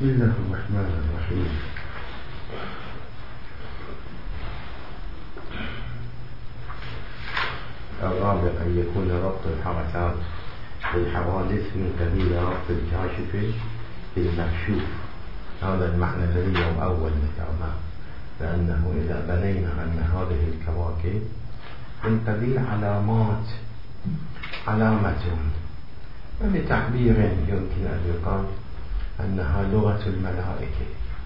بسم الله الرحمن الرحيم. الرابع أن يكون ربط الحركات بالحوادث من قبيل ربط الكاشف بالمكشوف. هذا المعنى الذي يوم أول ذكرناه، لأنه إذا بنينا أن هذه الكواكب من قبيل علامة وبتعبير يمكن أن يقال أنها لغة الملائكة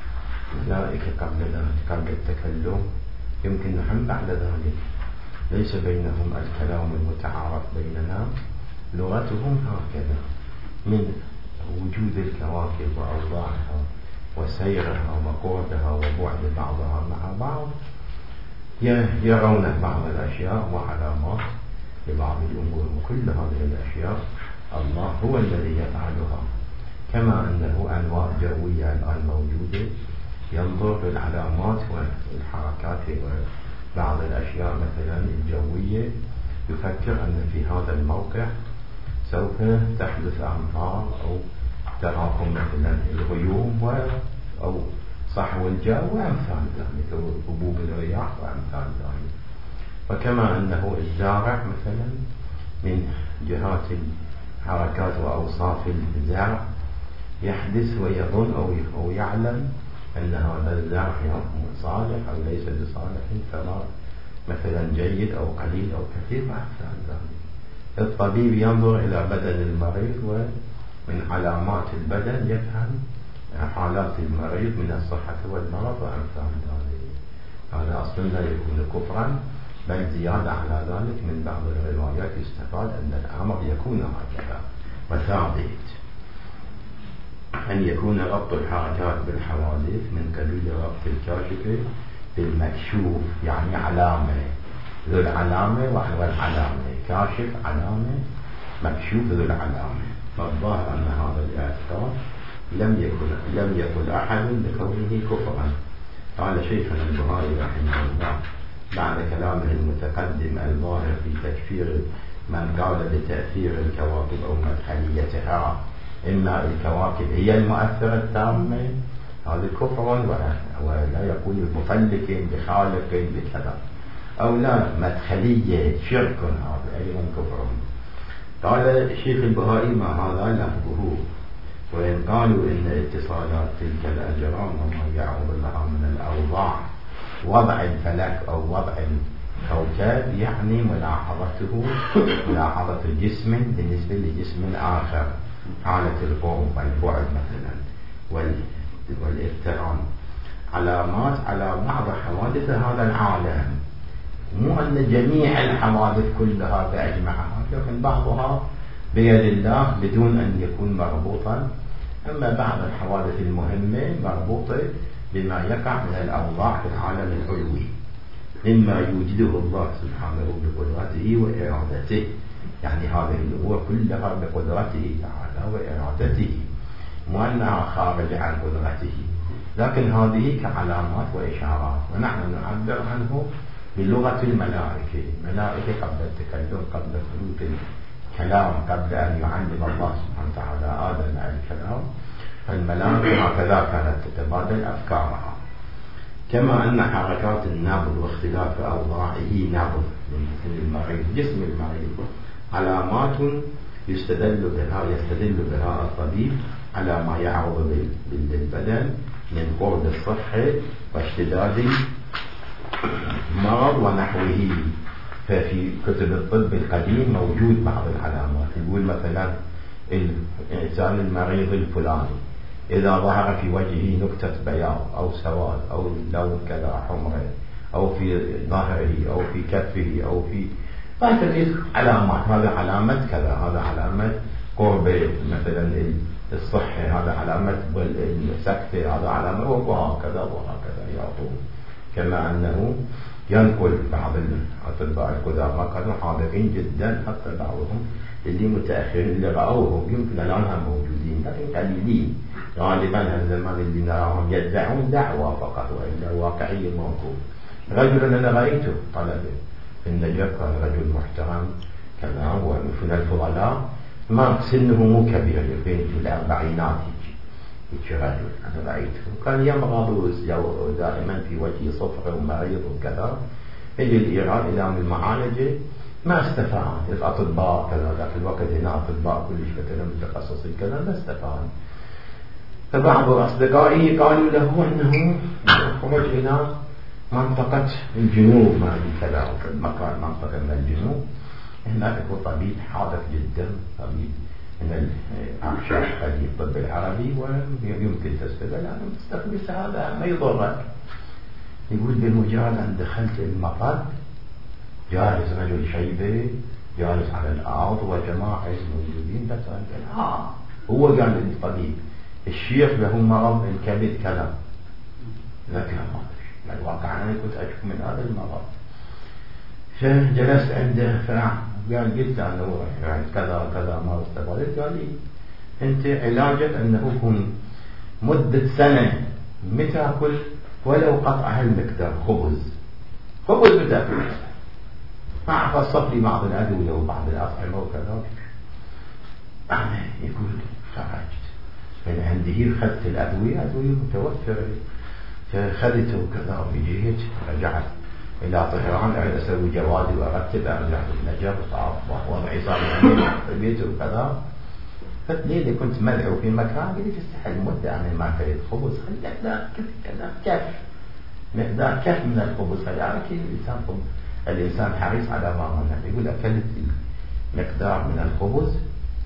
قبل التكلم، يمكن نحن بعد ذلك ليس بينهم الكلام المتعارف بيننا، لغتهم هكذا من وجود الكواكب وأوضاعها وسيرها وقربها وبعد بعضها مع بعض، يرون بعض الأشياء وعلامات لبعض الأمور، وكل هذه الأشياء الله هو الذي يفعلها. كما أنه أنواع جوية الآن موجودة، ينظر للعلامات والحركات وبعض الأشياء مثلا الجوية، يفكر أن في هذا الموقع سوف تحدث أمطار أو تراكم مثلا الغيوم أو صحو الجو وأمثال ذلك، وهبوب الرياح وأمثال ذلك. وكما أنه الزارع مثلا من جهات الحركات وأوصاف الزرع يحدث ويظن أو يعلم أن هذا الزرع صالح أو ليس بصالح، ثمر مثلا جيد أو قليل أو كثير وأمثال ذلك. الطبيب ينظر إلى بدن المريض ومن علامات البدن يفهم حالات المريض من الصحة والمرض وأمثال ذلك. هذا أصلا لا يكون كفرا، بل زيادة على ذلك من بعض الروايات يستفاد أن الأمر يكون هكذا وثابت. أن يكون ربط الحركات بالحوادث من قبيل ربط الكاشف بالمكشوف، يعني علامة، ذو العلامة والعلامة، كاشف علامة، مكشوف ذو العلامة. فالظاهر أن هذا الاعتقاد لم يقل أحد بكونه كفرا. قال شيخنا البهائي رحمه الله بعد كلامه المتقدم الظاهر في تكفير من قال بتأثير الكواكب أو مدخليتها، إما الكواكب هي المؤثرة التامة، هذا كفر، ولا يقول مفلك بخالق بكذا، أو لا مدخلية شرك، هذا أيضا كفر. قال الشيخ البهائي ما هذا لفظه، وإن قالوا إن اتصالات تلك الأجرام وما يعود لها من الأوضاع وضع الفلك أو وضع الكوكب، يعني ملاحظة جسم بالنسبة لجسم آخر، حالة القرب والبعد مثلا والاقتران، علامات على بعض حوادث هذا العالم. مو أن جميع الحوادث كلها بأجمعها، لكن بعضها بيد الله بدون أن يكون مربوطا، أما بعض الحوادث المهمة مربوطة بما يقع من الأوضاع في العالم العلوي، مما يوجده الله سبحانه بقدرته وإرادته، يعني هذه الأمور كلها بقدرته تعالى وإرادته، مو أنها خارج عن قدرته، لكن هذه كعلامات وإشارات. ونحن نعبر عنه بلغة الملائكة. الملائكة قبل التكلم، قبل خلق الكلام، قبل أن يعلم الله سبحانه وتعالى آدم الكلام، فالملائكة هكذا كانت تتبادل أفكارها. كما أن حركات النبض واختلاف أوضاعه نبض مثل المريض، جسم المريض علامات يستدل بها الطبيب على ما يعرض بالبدن من قرب الصحة واشتداد مرض ونحوه. ففي كتب الطب القديم موجود بعض العلامات، يقول مثلا الإنسان المريض الفلاني إذا ظهر في وجهه نقطة بياض أو سواد أو لون كذا حمرة، أو في ظهره أو في كفه أو في علامات، هذا علامة كذا، هذا علامة قرب مثلا الصحة، هذا علامة السكتة، هذا علامة، وهكذا يعطون. كما أنه ينقل بعض الأطباء القدامى كانوا حاضرين جدا، حتى بعضهم اللي متأخرين اللي رأوهم يمكن الآن هم موجودين لكن قليلين، غالبا الزمان اللي نراهم يدعون دعوة فقط، وإلا واقعية موجود. رجل أنا رأيته طلبه في النجف، كان رجل محترم كذا ومن الفضلاء، ما سنه مو كبير، بين في الأربعينات، رجل أنا رأيته كان يمرض دائما في وجهه صفر ومريض وكذا. يجي الإيران إلى من المعالجة ما استفاد. الأطباء كذا ذاك الوقت هنا أطباء كلش مثلا متخصصين كذا ما استفاد. فبعض أصدقائي قالوا له أنه خرج إلى منطقة الجنوب ما كذا مكان منطقة من الجنوب هناك هو طبيب حاذق جدا طبيب من الأعشاب قديم الطب العربي ويمكن تستفيد لأنه تستخلص هذا ما يضرك. يقول بمجرد أن دخلت المطار جالس رجل شيبة جالس على الأرض وجماعة موجودين بس قال هو قال للطبيب الشيخ له مرض الكبد كذا ذكر ما الواقع أنا كنت أشكو من هذا المرض. فجلست عنده فقال قلت أنه يعني كذا كذا ما استفادت. قال لي أنت علاجك أنه يكون مدة سنة متى كل ولو قطع هالمقدار خبز بتاكل مع فصف لي بعض الأدوية وبعض الأطعمة وكذا. أنا يقول خرجت من عندي خذت الأدوية متوفرة فخذته وكذا وجيت رجعت إلى طهران أريد أسوي جوازي وأرتب أرجع للنجف وضعي صار في البيت وكذا. فليلة كنت مدعو في مكان قلت استحل مدة أنا ما أكلت خبز خليت كيف مقدار كيف من الخبز يعني الإنسان حريص على ما منه. يقول أكلت مقدار من الخبز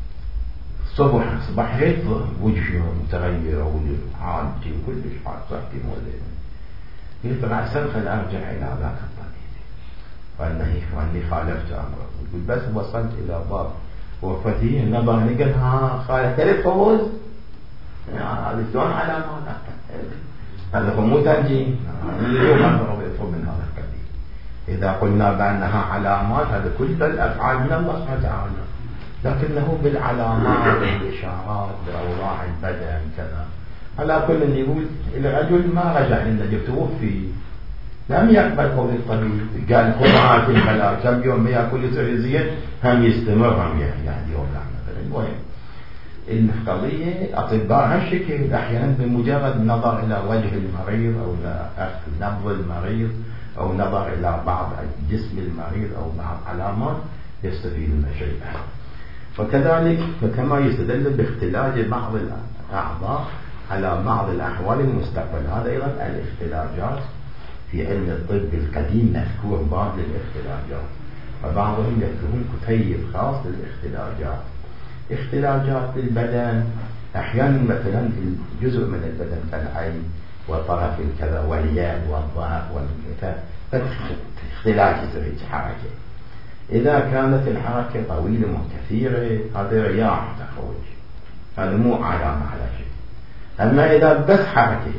صبحت وجهي متغير وحالتي وكلش حال صحتي مولد. قلت رأسا خل أرجع إلى ذاك الطبيب وأني خالفت أمره. يقول بس وصلت إلى باب وفتي نظر قال خالف كلف خبز هذا شلون على ما هذا هو مو تنجيم اليوم أضرب من هذا القبيل. إذا قلنا بأنها علامات هذا كل الأفعال من الله سبحانه وتعالى لكنه بالعلامات بالإشارات بأوضاع البدن كذا. على كل يقول الرجل ما رجع للنجف توفي لم يقبل قول الطبيب قال خذ عاتل بلا كم يوم ما يأكل يصير زين هم يستمر هم يعني يوم مثلا. المهم القضية أطباء هالشكل أحيانا بمجرد نظر إلى وجه المريض أو نبض المريض أو نظر إلى بعض جسم المريض أو بعض علامات يستفيدون شيئا. وكذلك فكما يستدل باختلاج بعض الأعضاء على بعض الأحوال المستقبل. هذا أيضا الاختلاجات في علم الطب القديم مذكور بعض الاختلاجات وبعضهم يذكرون كتيب خاص للاختلاجات. اختلاجات للبدن أحيانا مثلا الجزء من البدن كالعين وطرف الكذا واليد والظهر والكتاب اختلاج يصير حركة. إذا كانت الحركة طويلة وكثيرة هذا رياح تخرج هذا مو علامة على شيء. أما إذا بس حركة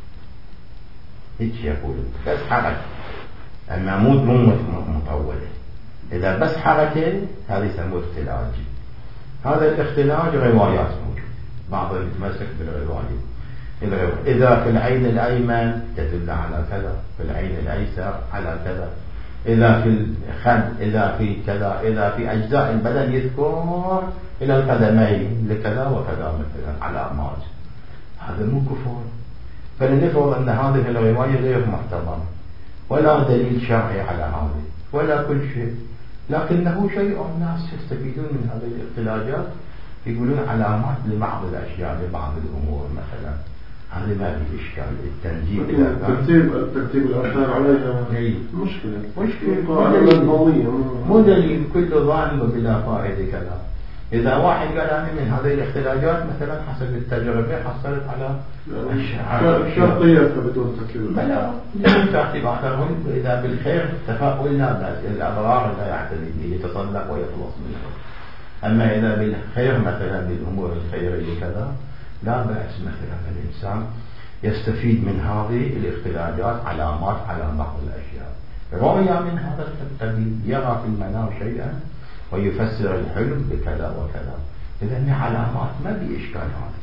هيك يقولون بس حركة أما مو مطولة إذا بس حركة هذا يسموه اختلاج. هذا الاختلاج روايات موجود بعضهم يتمسك بالرواية. إذا في العين الأيمن تدل على كذا في العين الأيسر على كذا إذا في الخد إذا في كذا إذا في أجزاء البدن يذكر إلى القدمين لكذا وكذا مثلا علامات. هذا مو كفر. فلنفرض أن هذه الرواية غير معتبرة ولا دليل شرعي على هذا ولا كل شيء لكنه شيء الناس يستفيدون من هذه الاختلاجات يقولون علامات لبعض الأشياء لبعض الأمور مثلا. هذا ما فيه إشكال. التنجيم ترتيب الأركان عليها مشكلة مو دليل كل ظالم بلا فائدة كذا. إذا واحد قال أنا من هذه الاختلاجات مثلا حسب التجربة حصلت على شرطية بدون ترتيب بلا بدون ترتيب أخرهم. إذا بالخير تفاؤل لا بأس الأضرار لا يعتمد يتصدق ويخلص منها. أما إذا بالخير مثلا بالأمور الخيرية كذا لا بأس مثلا الإنسان يستفيد من هذه الاختلاجات علامات على بعض الأشياء. رؤيا من هذا القبيل يرى في المنام شيئا ويفسر الحلم بكذا وكذا. إذن علامات ما بإشكال هذا.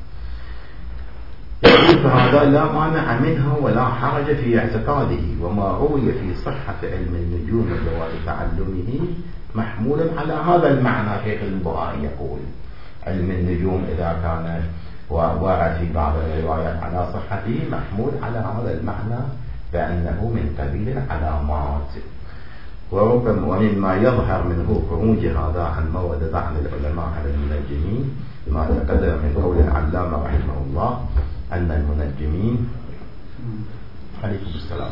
فهذا لا مانع منه ولا حرج في اعتقاده. وما روي في صحة علم النجوم وجواز تعلمه محمول على هذا المعنى. شيخ البخاري يقول علم النجوم إذا كان وورد في بعض الروايات على صحته محمول على هذا المعنى بأنه من قبيل العلامات. وربما ومما يظهر منه خروج هذا عن مورد عن العلماء على المنجمين بما تقدم من قول العلامة رحمه الله أن المنجمين عليكم السلام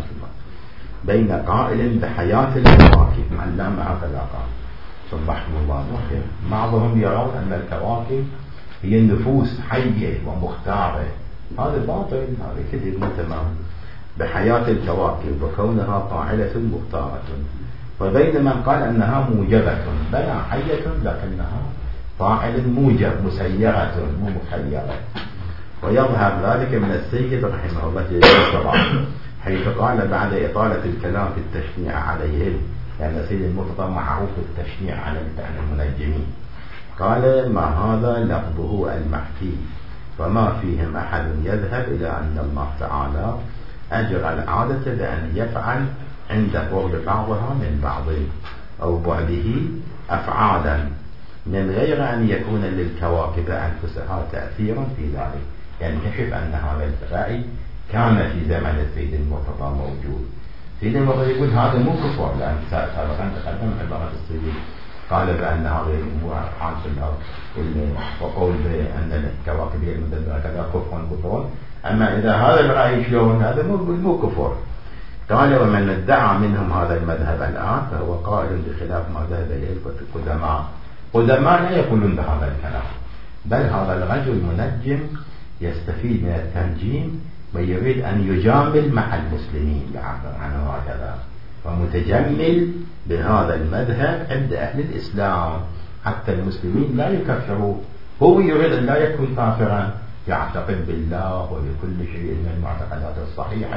بين قائل بحياة الكواكب، علامة هكذا قال صبحكم الله بالخير. بعضهم يرون أن الكواكب هي النفوس حية ومختارة، هذا باطل، هذا كذب متمام. بحياة الكواكب وكونها طاعلة مختارة، وبين من قال أنها موجبة، بلا حية لكنها طاعل موجب مسيرة مو مخيرة. ويظهر ذلك من السيد رحمه الله جل حيث قال بعد إطالة الكلام في التشنيع عليهم، لأن يعني سيد المرتضى معروف التشنيع على المنجمين، قال ما هذا لفظه المحكي، وما فيهم أحد يذهب إلى أن الله تعالى أجرى العادة بأن يفعل عند قرب بعضها من بعض أو بعده أفعالا من غير أن يكون للكواكب أنفسها تأثيرا في ذلك. يعني كشف أن هذا الرأي كان في زمن السيد المرتضى موجود. سيد المرتضى يقول هذا مو كفر، لأن سابقا تقدم عبارة السيد قال بأن هذه الأمور أفعال في الأرض، وقول بأن الكواكب هي المدبرة كذا كفر. أما إذا هذا الرأي شلون، هذا مو كفر. قال ومن ادعى منهم هذا المذهب الآن فهو قائل بخلاف ما ذهب إليه القدماء. قدماء لا يقولون بهذا الكلام، بل هذا الرجل منجم يستفيد من التنجيم ويريد أن يجامل مع المسلمين، يعبر عنه هكذا، ومتجمل بهذا المذهب عند أهل الإسلام حتى المسلمين لا يكفروا. هو يريد أن لا يكون كافرا، يعتقد بالله وبكل شيء من المعتقدات الصحيحة،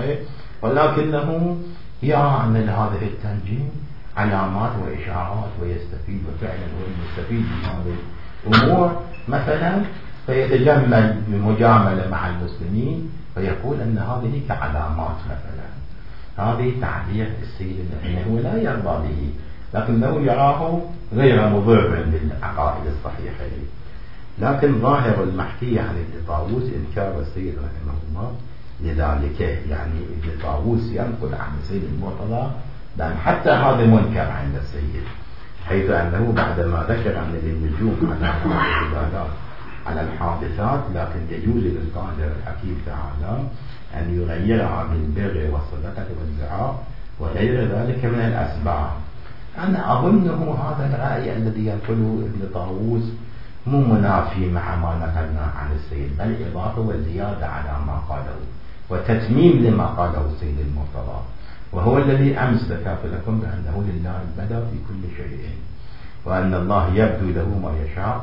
ولكنه يرى أن هذه التنجيم علامات وإشارات ويستفيد، وفعلا هو المستفيد من هذه الأمور مثلا، فيتجمل بمجاملة مع المسلمين ويقول أن هذه كعلامات مثلا. هذه تعبير السيد أنه لا يرضى به، لكنه يراه غير مضر بالعقائد الصحيحة. لكن ظاهر المحكي عن ابن طاووس إنكار السيد رحمه الله لذلك، يعني ابن طاووس ينقل عن السيد المرتضى لأن حتى هذا منكر عند السيد، حيث أنه بعدما ذكر عن النجوم على الحادثات، لكن يجوز للقادر الحكيم تعالى أن يغيرها بالبر والصدقة والدعاء وغير ذلك من الأسباب. أنا أظنه هذا الرأي الذي ينقله ابن طاووس مو منافي مع ما نقلنا عن السيد، بل إضافة وزيادة على ما قاله وتتميم لما قاله السيد المرتضى، وهو الذي أمس ذكرت لكم بأنه لله البدء في كل شيء، وأن الله يبدو له ما يشاء،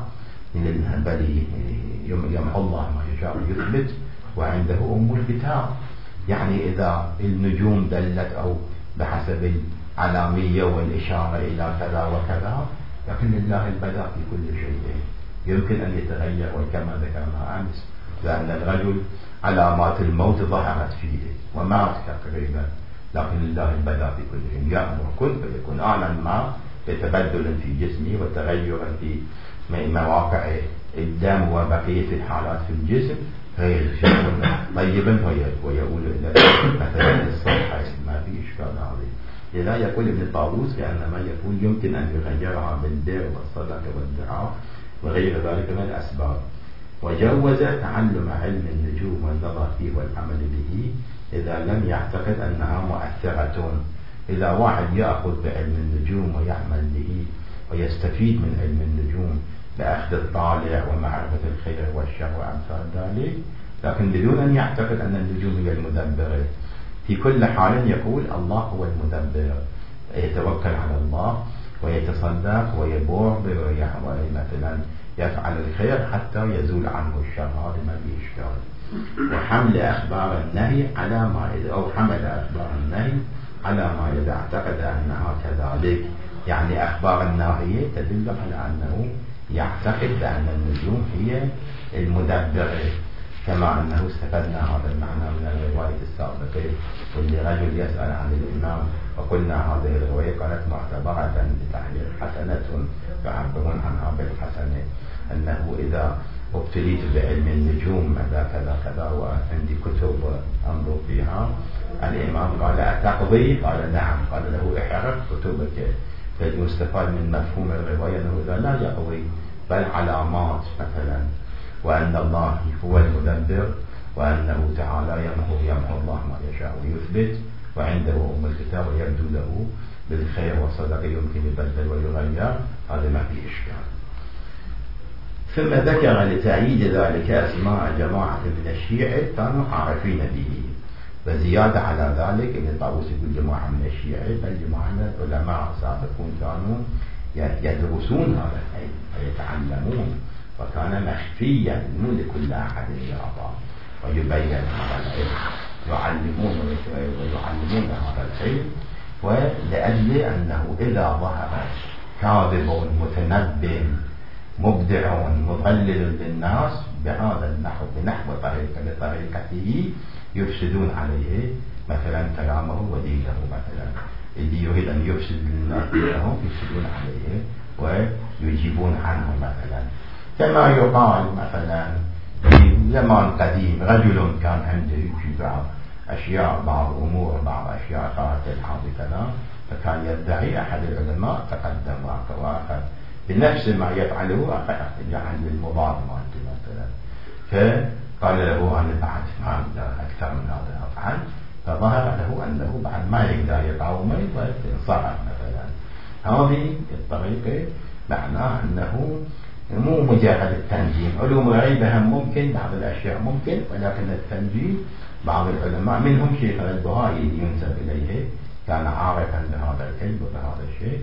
بل يمحو الله ما يشاء ويثبت، وعنده أم الكتاب. يعني إذا النجوم دلت أو بحسب العلامية والإشارة إلى كذا وكذا، لكن لله البدء في كل شيء، يمكن أن يتغير. وكما ذكرنا أمس لأن الرجل علامات الموت ظهرت فيه ومات تقريبا، لكن لله البدء في كل شيء، يأمر كن فيكون. أعلن ما بتبدل في جسمه وتغير في مواقع الدم وبقية الحالات في الجسم غير شيء طيبا ويقول إلى مثلا الصحة، ما في إشكال هذه. لذا يقول ابن طاووس بأن ما يقول يمكن أن يغيرها بالبر والصدقة والدعاء وغير ذلك من الأسباب. وجوز تعلم علم النجوم والنظر فيه والعمل به إذا لم يعتقد أنها مؤثرة. إذا واحد يأخذ بعلم النجوم ويعمل به ويستفيد من علم النجوم بأخذ الطالع ومعرفة الخير والشر وأمثال ذلك، لكن بدون أن يعتقد أن النجوم هي المدبرة. في كل حال يقول الله هو المدبر، يتوكل على الله ويتصدق ويبور مثلا يفعل الخير حتى يزول عنه الشر، هذا ما فيه إشكال. وحمل أخبار النهي على ما أو حمل أخبار النهي على ما إذا اعتقد أنها كذلك، يعني أخبار الناهية تدل على أنه يعتقد بأن النجوم هي المدبرة، كما أنه استفدنا هذا المعنى من الرواية السابقة، واللي رجل يسأل عن الإمام وقلنا هذه الرواية كانت معتبرة بتعبير حسنة، يعبرون عنها بالحسنة، أنه إذا وابتليت بعلم النجوم كذا كذا كذا وعندي كتب أنظر فيها. الإمام قال أتقضي؟ قال نعم. قال له احرق كتبك. فيستفاد من مفهوم الرواية أنه إذا لا يقضي بل علامات مثلا، وأن الله هو المدبر، وأنه تعالى يمحو الله ما يشاء ويثبت، وعنده الكتاب ويبدو له بالخير والصدق يمكن يبدل ويغير، هذا ما فيه إشكال. ثم ذكر لتأييد ذلك أسماء جماعة من الشيعة كانوا عارفين به، وزيادة على ذلك ابن طاووس يقول جماعة من الشيعة بل جماعة من العلماء السابقون كانوا يدرسون هذا العلم ويتعلمون، وكان مخفيا مو لكل أحد يرى ويبين هذا العلم، ويعلمون هذا العلم. ولأجل أنه إذا ظهر كاذب متنبئ مبدع مضلل للناس بهذا النحو بنحو بطريقته يفسدون عليه مثلا كلامه ودينه. مثلا اللي يريد أن يفسد للناس دينهم يفسدون عليه ويجيبون عنه. مثلا كما يقال مثلا في زمان قديم رجل كان عنده في بعض أشياء بعض أمور بعض أشياء صارت الحاضر كذا، فكان يدعي أحد العلماء تقدم وأخذ بنفس ما يفعله جعل للمضاد مالته مثلا، فقال له أنا بعد ما أقدر أكثر من هذا أفعل، فظهر له أنه بعد ما يقدر يقاومه وانصرف مثلا. هذه الطريقة معناه أنه مو مجرد التنجيم، علوم غيبها ممكن بعض الأشياء ممكن، ولكن التنجيم بعض العلماء منهم شيخ البهائي ينسب إليه كان عارفا بهذا العلم وبهذا الشيء،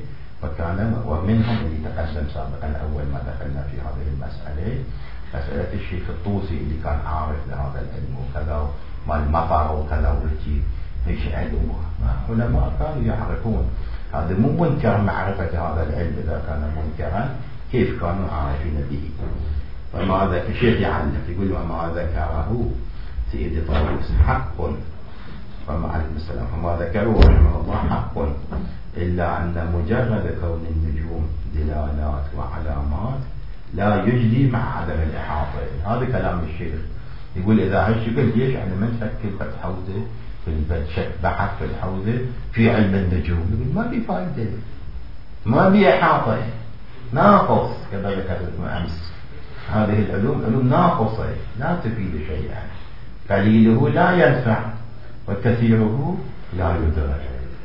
ومنهم اللي تقدم سابقا أول ما دخلنا في هذه المسألة مسألة الشيخ الطوسي اللي كان عارف لهذا العلم وكذا ما المطر وكذا والجي ايش علم علماء كانوا يعرفون. هذا مو منكر معرفة هذا العلم، إذا كان منكرا كيف كانوا عارفين به. وما ذاك الشيخ يعلق يقول وما ذكره سيد طاووس حق وعليكم السلام وما ذكره رحمه الله حق، إلا أن مجرد كون النجوم دلالات وعلامات لا يجدي مع عدم الإحاطة. هذا كلام الشيخ يقول إذا هالشكل ليش يعني من شكل فتح حوزة في بحث في الحوزة في علم النجوم، يقول ما في فائدة ما في إحاطة ناقص كما ذكرت أمس. هذه العلوم علوم ناقصة لا تفيد شيئا، قليله لا ينفع وكثيره لا يضر.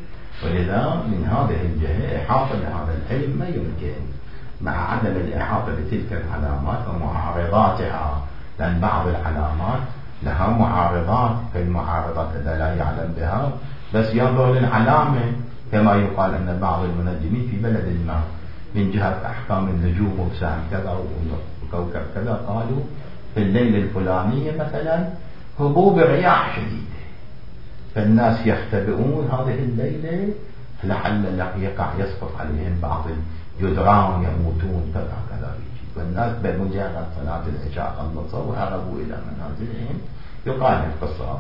ولذا من هذه الجهة إحاطة لهذا العلم ما يمكن مع عدم الإحاطة بتلك العلامات ومعارضاتها، لأن بعض العلامات لها معارضات، كالمعارضات إذا لا يعلم بها بس ينظر للعلامة، كما يقال أن بعض المنجمين في بلد ما من جهة أحكام النجوم وسهم كذا وكوكب كذا قالوا في الليلة الفلانية مثلا هبوب رياح شديدة، فالناس يختبئون هذه الليلة لعل يقع يسقط عليهم بعض الجدران يموتون كذا كذا، والناس بمجرد صلاة العشاء خلصوا وهربوا إلى منازلهم. يقال القصة هذه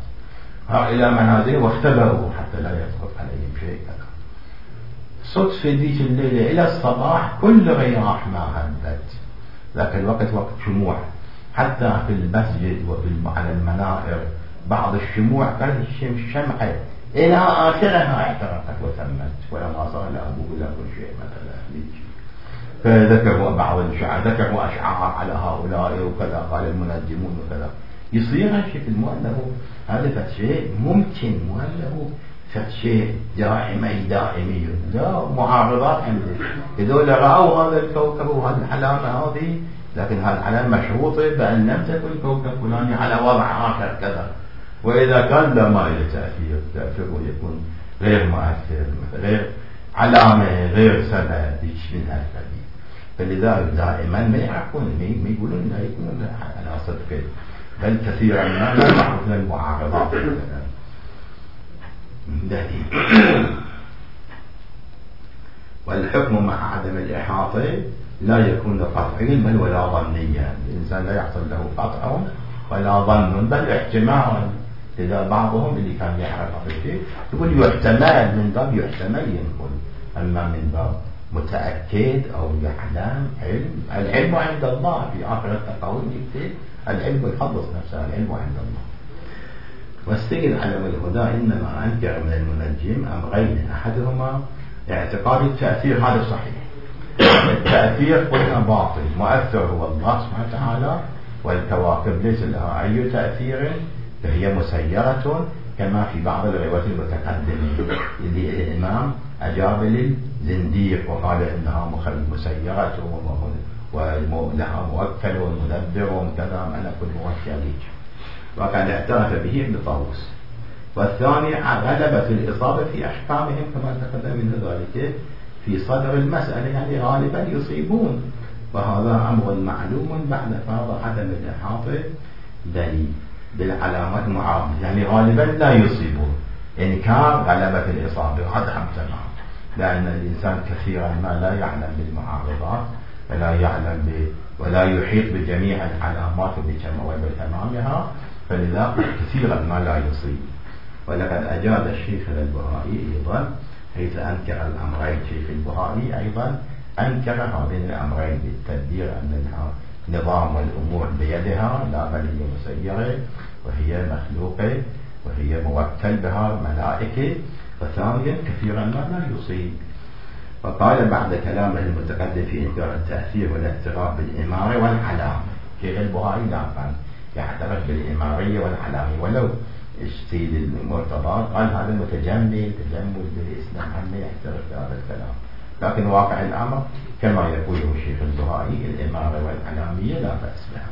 صارت إلى منازلهم واختبروا حتى لا يسقط عليهم شيء كذا. صدفة ذيك الليلة إلى الصباح كل رياح ما هدت، ذاك الوقت وقت شموع، حتى في المسجد وعلى المنائر بعض الشموع كانت الشمعة إلى آخرها احترقت وثمت ولما صار لأبوه لا كل شيء مثلا. فذكروا بعض الشعراء ذكروا أشعار على هؤلاء وكذا قال المنجمون وكذا. يصير هالشكل مو أنه هذا شيء ممكن، مو أنه شيء دائمي لا معارضات عنده. هذول رأوا هذا الكوكب وهذه العلامة هذه، لكن هذه العلامة مشروطة بأن لم تكن كوكب فلاني على وضع آخر كذا، وإذا كان لا ما له تأثيره يكون غير مؤثر غير علامة غير سبب من هالقبيل. فلذلك دائما ما يعرفون ما يقولون لا يكونون على صدق، بل كثيرا ما لا يعرفون المعارضات والحكم مع عدم الإحاطة لا يكون قطعيا بل ولا ظنيا. الإنسان لا يحصل له قطع ولا ظن بل احتمال. إذا بعضهم اللي كان يعرف هذا الشيء يقول يحتمل، من باب يحتمل ينقل، أما من باب متأكد أو يعلم علم. العلم عند الله، في آخر التقويم يكتب العلم يخلص نفسه، العلم عند الله. والسيد علم الهدى إنما أنكر من المنجم أمرين، أحدهما اعتقاد التأثير، هذا صحيح. التأثير قلنا باطل، مؤثر هو الله سبحانه وتعالى، والكواكب ليس لها أي تأثير، فهي مسيرة، كما في بعض الروايات المتقدمة اللي الإمام أجاب للزنديق وقال إنها مسيرة ولها موكل ومدبر وكذا، ملك موكل، وقد اعترف به ابن طاووس. والثاني غلبة الإصابة في أحكامهم كما تقدم من ذلك في صدر المسألة، يعني غالبا يصيبون، وهذا أمر معلوم بعد فرض عدم الإحاطة بالعلامات المعارضة، يعني غالبا لا يصيبون. إنكار غلبة الإصابة هذا هم تمام، لأن الإنسان كثيرا ما لا يعلم بالمعارضات ولا يحيط بجميع العلامات وبتمامها، فلذا كثيرا ما لا يصيب. ولقد أجاد الشيخ البهائي أيضا حيث أنكر الأمرين. شيخ البهائي أيضا أنكر هذين الأمرين بالتدبير، أنها نظام الأمور بيدها، لا بل هي مسيرة وهي مخلوقة وهي موكل بها ملائكة، وثانيا كثيرا ما لا يصيب. وقال بعد كلامه المتقدم في إنكار التأثير والاعتراف بالإمارة والعلامة، شيخ البهائي لا كان يعترف بالإمارية والعلامة، ولو السيد المرتضى قال هذا متجمل بالإسلام، هم يعترف بهذا الكلام، لكن واقع الأمر كما يقوله الشيخ البهائي الإمارة والعلامية لا بأس بها.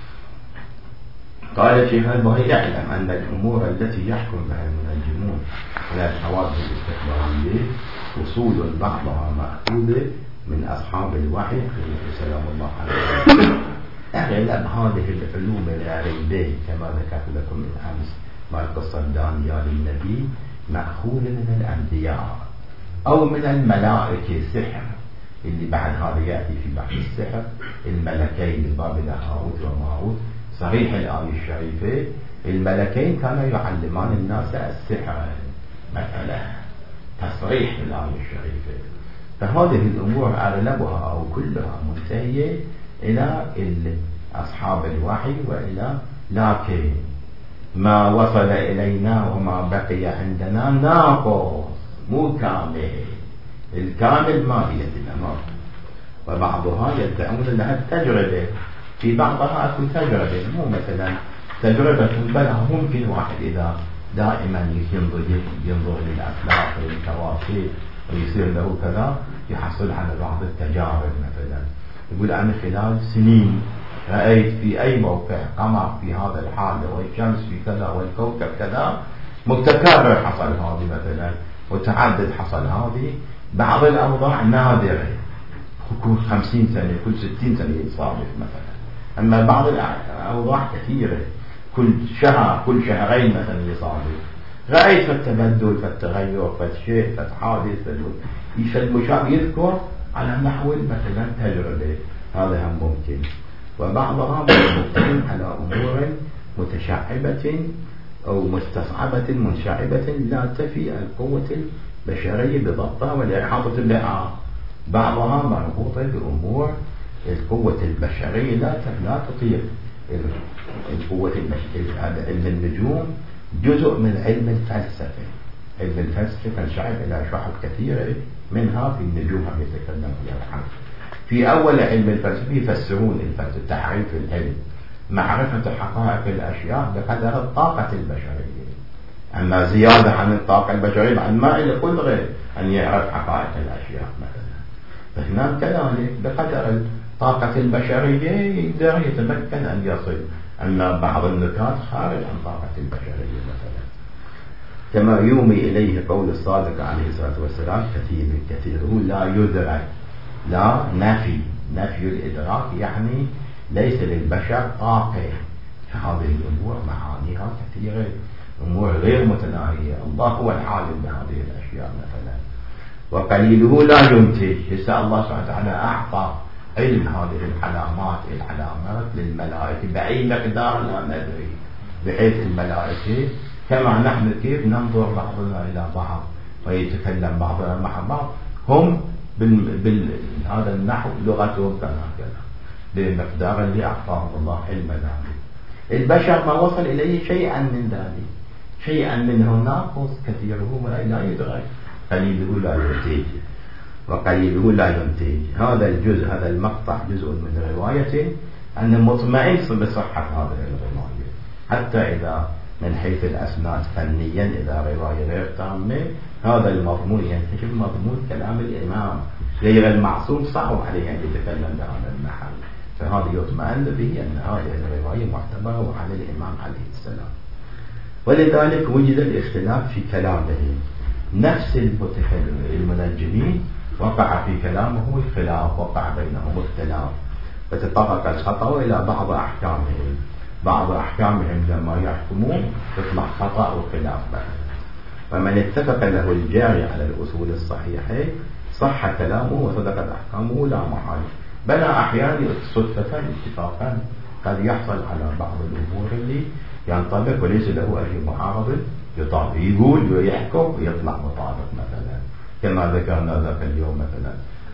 قال الشيخ البهائي اعلم أن الأمور التي يحكم بها المنجمون على الحوادث الاستقبالية أصول بعضها مأخوذة من أصحاب الوحي سلام الله عليهم. اعلم هذه العلوم الغريبة كما ذكرت لكم بالأمس مع قصة دانيال النبي مأخوذة من الأنبياء أو من الملائكة. السحر اللي بعد هذا يأتي في بحث السحر، الملكين البابل هاروت وماروت، صحيح الآية الشريفة الملكين كانوا يعلمان الناس السحر مثلا، تصريح الآية الشريفة. فهذه الأمور أغلبها أو كلها منتهية إلى أصحاب الوحي وإلى، لكن ما وصل إلينا وما بقي عندنا ناقص مو كامل. الكامل ما هي الأمر، وبعضها يدعون لها التجربة، في بعضها أكون تجربة، مو مثلا تجربة بل ممكن واحد إذا دائما ينظر للأفلاك والكواكب ويصير له كذا يحصل على بعض التجارب. مثلا يقول أنا خلال سنين رأيت في أي موقع قمر في هذا الحال والشمس في كذا والكوكب كذا، متكرر حصل هذه مثلا، وتعدد حصل هذه. بعض الأوضاع نادرة، كل 50 سنة كل 60 سنة يصادف مثلا، أما بعض الأوضاع كثيرة كل شهر كل شهرين مثلا يصادف. رأيت فالتبدل فالتغير فالشيء فالحادث المشابه يذكر على نحو مثلا تجربة، هذا هم ممكن. وبعضها ممكن على أمور متشعبة أو مستصعبة منشعبة لا تفي القوة البشرية بضبطها والإحاطة بها. بعضها مربوطة بأمور القوة البشرية لا تطيق القوة البشرية. علم النجوم جزء من علم الفلسفة. علم الفلسفة تنشعب إلى شعب كثيرة، منها في النجوم هم يتكلم فيها الحمد. في أول علم الفلسفة يفسرون الفلسفة تحريف العلم، معرفة حقائق الأشياء بقدر الطاقة البشرية، أما زيادة عن الطاقة البشرية عن ما إلى قدرة أن يعرف حقائق الأشياء مثلا. فهنا كذلك بقدر الطاقة البشرية يقدر يتمكن أن يصل، أما بعض النكات خارج عن طاقة البشرية مثلا. كما يومي إليه قول الصادق عليه الصلاة والسلام كثيره لا يدرك، لا نفي الإدراك، يعني ليس للبشر طاقة. فهذه الأمور معانيها كثيرة، أمور غير متناهية. الله هو العالم بهذه الأشياء مثلا. وقليله لا ينتج. يسأل الله سبحانه وتعالى أعطى علم هذه العلامات للملائكة بأي مقدار لا ندري، بحيث الملائكة كما نحن كيف ننظر بعضنا إلى بعض ويتكلم بعضنا مع بعض، هم هذا النحو لغتهم كان هكذا بمقدار اللي أعطاهم الله علم ذلك. البشر ما وصل إليه شيئا من ذلك، شيئا منه ناقص كثيره لا يدرك، قليله لا ينتج وقليله لا ينتج. هذا الجزء، هذا المقطع جزء من رواية أن مطمئن بصحة هذه الرواية، حتى إذا من حيث الأسناد فنيا إذا رواية غير تامة هذا المضمون ينتشف مضمون كلام الإمام غير المعصوم صعب عليه أن يتكلم بهذا النحو، فهذا يطمئن به أن هذه الرواية معتبرة وعن الإمام عليه السلام. ولذلك وجد الاختلاف في كلامه، نفس المنجمين وقع في كلامه الخلاف، وقع بينهم اختلاف، فتطرق الخطأ إلى بعض أحكامهم، بعض أحكامهم لما يحكمون يطلع خطأ وخلاف بينهم. فمن اتفق له الجاري على الأصول الصحيحة صح كلامه وصدقت أحكامه لا محال، بل أحيانا صدفة اتفاقا قد يحصل على بعض الأمور اللي ينطبق وليس له أي معارض يطابق، يقول ويحكم ويطلع مطابق. مثلا كما ذكرنا ذاك اليوم مثلا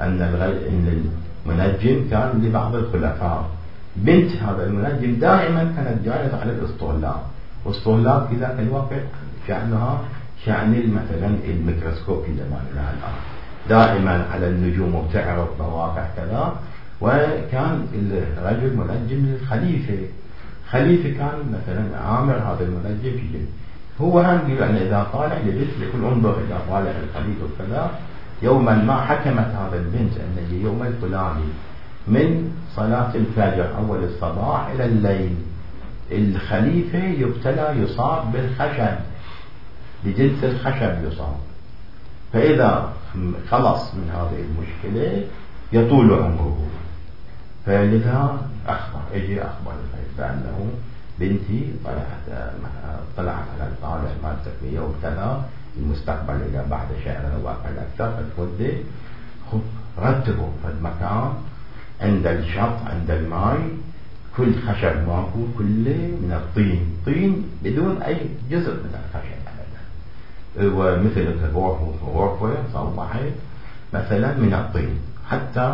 أن المنجم كان لبعض الخلفاء، بنت هذا المنجم دائما كانت جالسة على الاسطولاب، والاسطولاب في ذاك الوقت شأنها شأن مثلا الميكروسكوب في زماننا الآن، دائما على النجوم وتعرف مواقع كذا. وكان الرجل منجم للخليفة، خليفة كان مثلا عامر هذا المنجم في جنة، هو هم يقول أن إذا طالع لبنت يقول انظر إذا طالع الخليفة وكذا. يوما ما حكمت هذا البنت أن اليوم الفلاني من صلاة الفجر أول الصباح إلى الليل الخليفة يبتلى يصاب بالخشب، بجنس الخشب يصاب، فإذا خلص من هذه المشكلة يطول عمره. فلذا اجي اخبر بانه بنتي طلعت على الطالع مالتك بيوم كذا المستقبل الى بعد شهر او اقل اكثر، فتودي رتبوا في المكان عند الشط عند الماء كل خشب ماكو كله من الطين، طين بدون اي جزء من الخشب ابدا، ومثل الغرفه صوبحت مثلا من الطين، حتى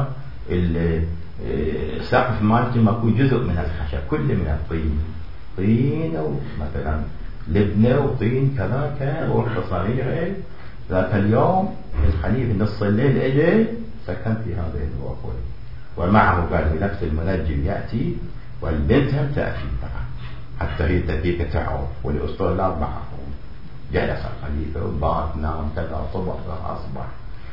السقف مالتي ماكو جزء من الخشب كله من الطين، طين او مثلا لبنه وطين كذا كغرفه صغيره. ذاك اليوم الخليفه نص الليل اجى سكن في هذه الغرفه، ومعه قال نفس المنجم ياتي والبنت هم تاتي حتى هي تديك تعرف، والاسطولاب معهم. جلس الخليفه وبات نام كذا صبح اصبح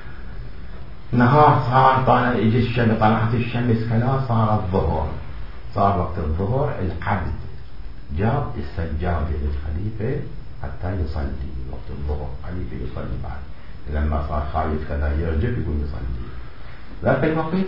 نهار، صار طالع يجي الشمس، طلعت الشمس كلا صار الظهر، صار وقت الظهر العبد جاب السجادة للخليفة حتى يصلي وقت الظهر، خليفة يصلي بعد لما صار خايف كذا يرجع يقول يصلي. ذاك الوقت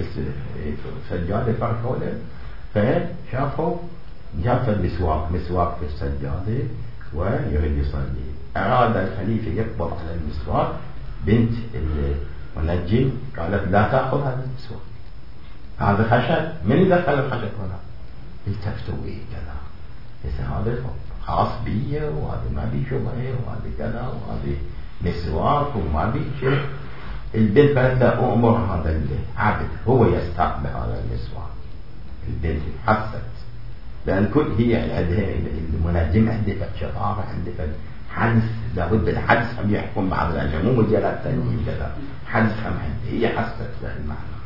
السجادة فرقوا له، فشافوا جاب المسواك، مسواك في السجادة ويريد يصلي، أراد الخليفة يقبض على المسواك، بنت المنجم قالت لا تأخذ هذا المسواك، هذا خشب، من دخل الخشب هنا؟ التفتوا به كذا، هذا خاص بي وهذا ما بي شبهه وهذا كذا وهذا مسواك وما بي شيء. البنت قالت لا أؤمر هذا العبد هو يستقبل هذا المسواك. البنت حست لأن كل هي المنجم عندها شطارة، عندها حدث لابد الحدث هم يحكم بعض الأشياء مو مجرد تنوين كذا، حدث هم هي حست بهالمعنى.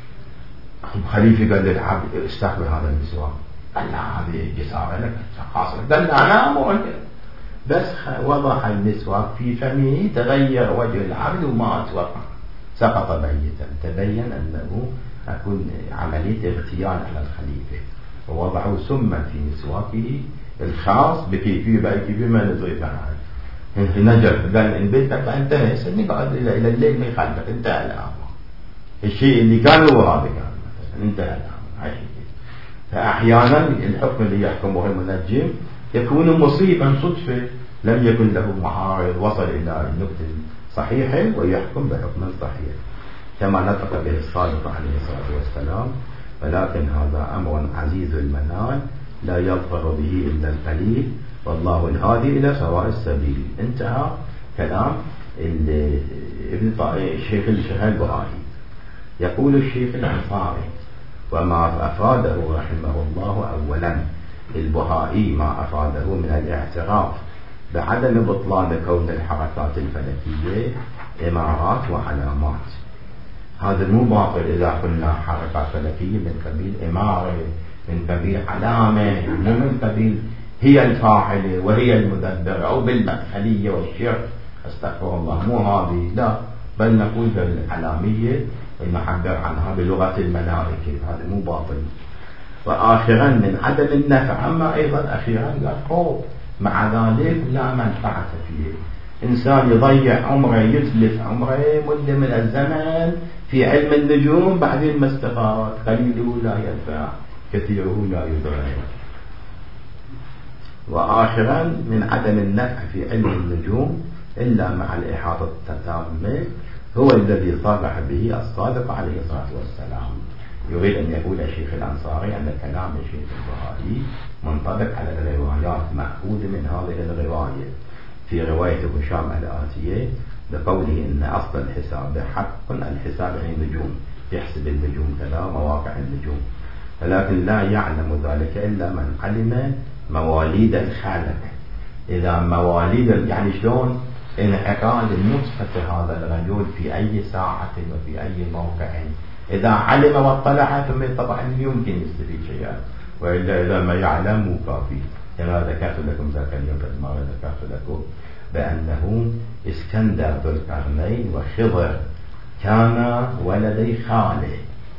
الخليفة قال للعبد استقبل هذا المسواك، قال لا هذه جسارة لك خاصة، قال لا أنا مو بس وضع المسواك في فمه تغير وجه العبد وما أتوقع سقط ميتا. تبين أنه أكون عملية اغتيال على الخليفة، ووضعوا سما في مسواكه الخاص بكيفية بأي ما نضيف عنه نجف. قال البنت انتهى سني بعد إلى الليل ما يخالفك، انتهى الأمر، الشيء اللي كان هو هذا كان مثلا انتهى الأمر. فأحيانا الحكم اللي يحكمه المنجم يكون مصيبا صدفة لم يكن له معارض، وصل إلى النقطة الصحيحة ويحكم بحكم صحيح كما نطق به الصادق عليه الصلاة والسلام. ولكن هذا أمر عزيز المنال لا يظفر به إلا القليل، والله الهادي إلى سواء السبيل. انتهى كلام الشيخ البهائي. يقول الشيخ الأنصاري: وما أفاده رحمه الله أولا البهائي ما أفاده من الاعتراف بعدم بطلان كون الحركات الفلكية إمارات وعلامات. هذا مو باطل إذا قلنا حركات فلكية من قبيل إمارة، من قبيل علامة، مو من قبيل هي الفاعلة وهي المدبر، أو بالمدخلية والشرك، استغفر الله، مو هذه، لا، بل نقول بالعلامية المعبر عنها بلغة الملائكة، هذا مو باطل. وآخرا من عدم النفع، أما أيضا أخيرا يقول مع ذلك لا منفعة فيه. إنسان يضيع عمره، يتلف عمره مدة من الزمن في علم النجوم، بعدين ما استفاد، قليله لا ينفع كثيره لا يضر. وآخرا من عدم النفع في علم النجوم إلا مع الإحاطة التامة، هو الذي صرح به الصادق عليه الصلاة والسلام. يريد أن يقول الشيخ الأنصاري أن كلام الشيخ البهائي منطبق على الروايات، مأخوذ من هذه الرواية. في رواية هشام الآتية بقوله إن أصل الحساب حق، الحساب يعني النجوم، يحسب النجوم كذا، مواقع النجوم، ولكن لا يعلم ذلك إلا من علم مواليد الخالق. إذا مواليد يعني شلون انعقاد نطفة هذا الرجل في أي ساعة وفي أي موقع، إذا علم واطلع ثم طبعا يمكن يستفيد شيئا، وإلا إذا ما يعلم مو كافي. كما ذكرت لكم ذاك اليوم ما ذكرت لكم بأنه اسكندر ذو القرنين وخضر كان ولدي خاله،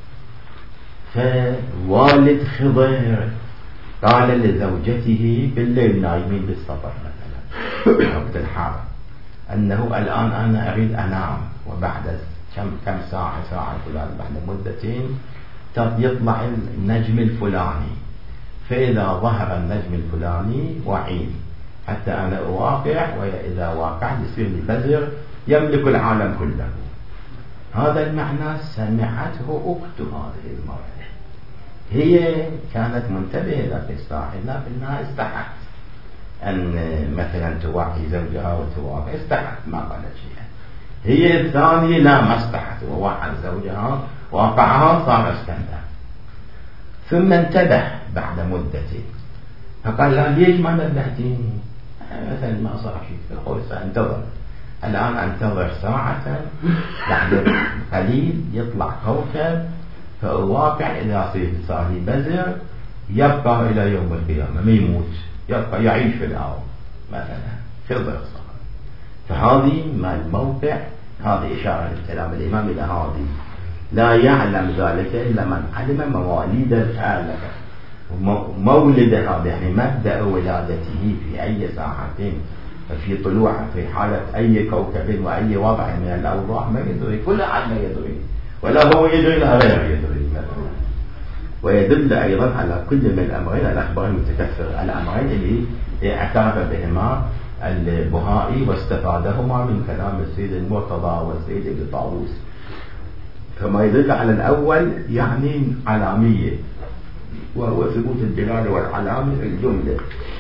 فوالد خضر قال لزوجته بالليل نايمين بالسطح مثلا وقت الحر أنه الآن أنا أريد أنام، وبعد كم ساعة فلان بعد مدتين يطلع النجم الفلاني، فإذا ظهر النجم الفلاني وعين حتى أنا أواقع، وإذا واقع يصير لي بزر يملك العالم كله. هذا المعنى سمعته أخت هذه المرأة، هي كانت منتبهة ذاك الساعة، لكنها استحت أن مثلا توعي زوجها وتواقع، استحت ما قالت شيئا. هي الثانية لا، ما استحت ووعت زوجها واقعها، صار اسكندر. ثم انتبه بعد مدة فقال لا ليش ما نبهتيني، مثلا ما صار شيء، فقال سأنتظر. الآن أنتظر ساعة، بعد قليل يطلع كوكب فواقع إذا صار لي بزر يبقى إلى يوم القيامة، ما يموت، يبقى يعيش في الأرض مثلا، خضر صار. فهذه ما الموقع، هذه إشارة للكلام الإمام إلى هذه. لا يعلم ذلك إلا من علم مواليد الخالق، مولدها يعني مبدأ ولادته في أي ساعة، في طلوع، في حالة أي كوكب وأي وضع من الأوضاع ما يدري، كل أحد ما يدري، ولا هو يدري لا غير يدري مثلا. ويدل أيضا على كل من الأمرين الأخبار المتكثرة، الأمرين اللي اعترف بهما البهائي واستفادهما من كلام السيد المرتضى والسيد ابن طاووس. فما يدل على الأول يعني علامية، وهو ثبوت الدلالة والعلامة الجملة،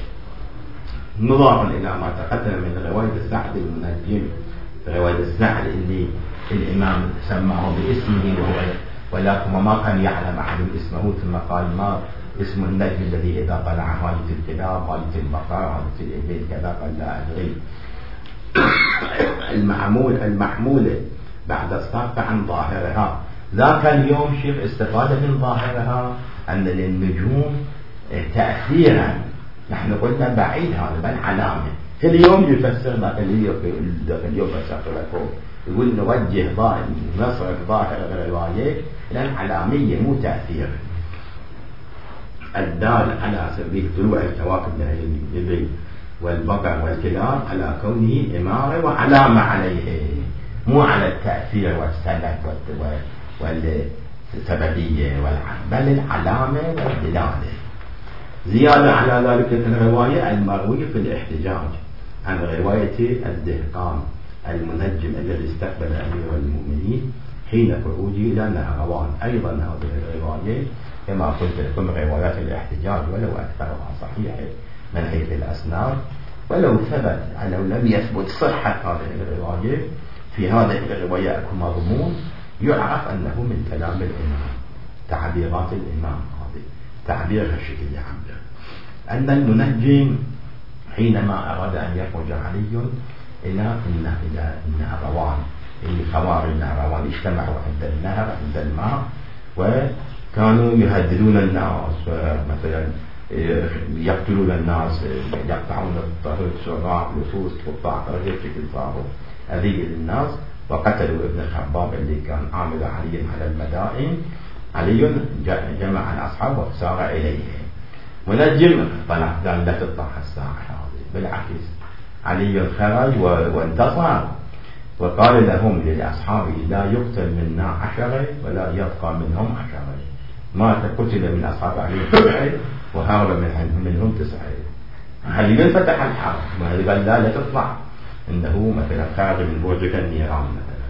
نظرا إلى ما تقدم من رواية السعد المنجم، رواية السعد اللي الإمام سماه باسمه ولكن ما كان يعلم أحد اسمه، ثم قال ما اسم النجم الذي إذا طلع هالة الكلاب، هالة البقر، هالة الإبل كذا، قال لا أدري. المحمولة بعد الصرف عن ظاهرها. ذاك اليوم شيخ استفاد من ظاهرها أن للنجوم تأثيرا، نحن قلنا بعيد هذا بل علامة. اليوم يفسر ذاك اليوم فسرت لكم، يقول نوجه نصرف ظاهر الرواية إلى العلامية مو تأثير، الدال على سبيل طلوع الكواكب من الإبل والبقر والكلاب على كونه إمارة وعلامة عليه، مو على التأثير والسلب والسببية بل العلامة والدلالة. زيادة على ذلك الرواية المروية في الاحتجاج عن رواية الدهقان المنجم الذي استقبل أمير المؤمنين حين خروجه إلى نهروان. أيضا هذه الرواية كما قلت لكم روايات الاحتجاج ولو أكثرها صحيحة من حيث الأسناد، ولو ثبت لو لم يثبت صحة هذه الرواية في هذه الرواية أكو مضمون يعرف أنه من كلام الإمام، تعبيرات الإمام، هذه تعبيرها الشكل يعبر أن المنجم حينما أراد أن يخرج علي إلى النهروان، خوارج النهروان اجتمعوا عند النهر عند الماء وكانوا يهددون الناس، مثلا يقتلون الناس، يقطعون الطرق، سراق، لصوص، قطاع طريق بشكل صاروا هذه الناس، وقتلوا ابن الخباب اللي كان عامل علي على المدائن. علي جمع الأصحاب وسار إليه. منجم طلع قال لا تطلع الساعة هذه، بالعكس علي خرج وانتصر وقال لهم لأصحابه لا يقتل منا 10 ولا يبقى منهم 10. ما قتل من أصحاب علي 9 وهرب منهم 9. علي فتح الحرب قال لا تطلع، إنه مثلا خارج من برج النيران مثلا.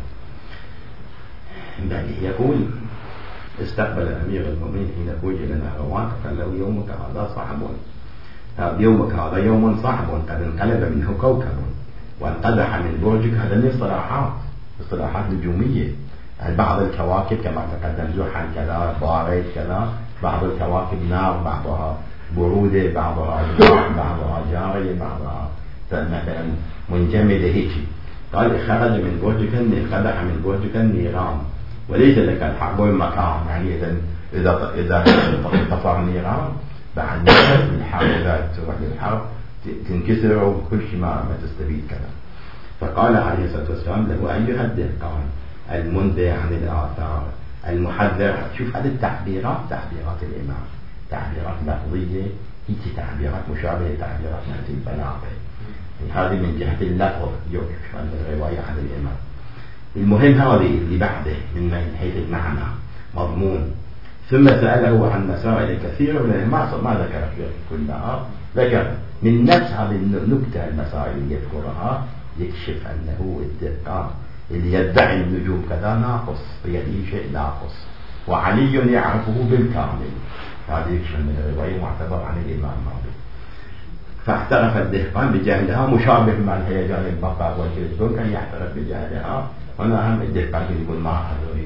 يقول استقبل أمير المؤمنين حين وجد نهروان فقال له يومك هذا صعب، يومك هذا يوم صعب، قد انقلب منه كوكب وانقدح من برجك. هذا من اصطلاحات نجومية. بعض الكواكب كما تقدم زحل كذا، بارد كذا، بعض الكواكب نار، بعضها برودة، بعضها بعضها جارية، بعضها مثلا منجمدة هيك. قال خرج من برجك، انقدح من برجك النيران وليس لك الحرب والمكان. يعني إذا انتصر النيران بعد الحرب، إذا تروح للحرب تنكسر وكل شيء ما تستفيد كذا. فقال عليه الصلاة والسلام له أيها الدهقان المنذر عن الآثار المحذر. شوف هذه التعبيرات، تعبيرات الإمام، تعبيرات لفظية، هي تعبيرات مشابهة لتعبيرات نهج البلاغة. هذه من جهة اللفظ يكفي الرواية عن الإمام. المهم هذه اللي بعده من حيث المعنى مضمون. ثم سأله عن مسائل كثيرة ما ذكر كلها، ذكر من نفس هذه النكتة المسائل اللي يذكرها يكشف أنه الدهقان اللي يدعي النجوم كذا ناقص، بيده شيء ناقص، وعلي يعرفه بالكامل. هذا يكشف من الرواية معتبر عن الإمام مالك. فاعترف الدهقان بجهلها، مشابه مع الهيجان البقر والجلد، كان يعترف بجهلها. هنا هم الدهقان يقول ما